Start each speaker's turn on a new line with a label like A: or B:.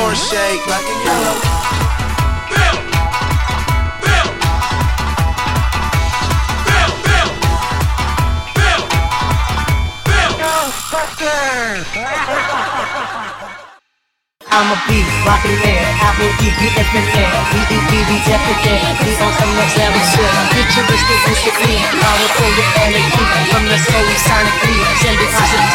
A: floor shake like a yellow. Bill, Bill, Bill, Bill, Bill, Bill, Ghostbusters.
B: I'm a beat, rockin' man, Apple EPF in there, BDPD definite, we on some next level shit, futuristic instantly, powerful with energy, from the soul sonically, sending positivity.